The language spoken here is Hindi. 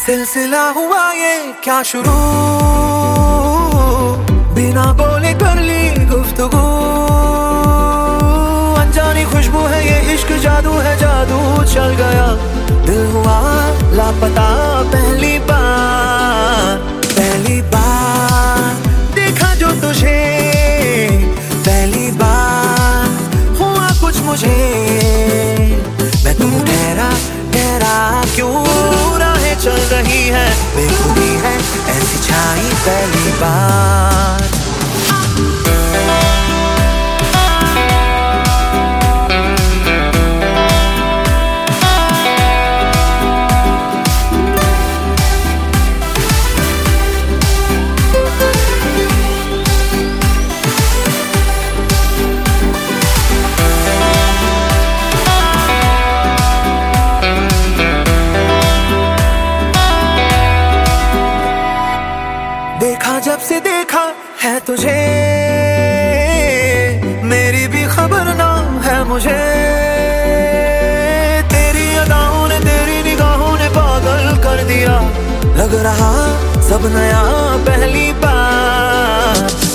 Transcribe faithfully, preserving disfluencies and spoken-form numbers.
सिलसिला हुआ ये क्या शुरू, बिना बोले कर ली गुफ्तगू। अनजानी खुशबू है ये, इश्क जादू है, जादू चल गया। दिल हुआ लापता पहली बार, पहली बार देखा जो तुझे, पहली बार हुआ कुछ मुझे। मैं तू ठहरा ठहरा क्यों राहें चल रही है, बेखुदी है ऐसी छाई पहली बार। देखा जब से देखा है तुझे, मेरी भी खबर ना है मुझे। तेरी अदाओं ने, तेरी निगाहों ने पागल कर दिया। लग रहा सब नया पहली बार।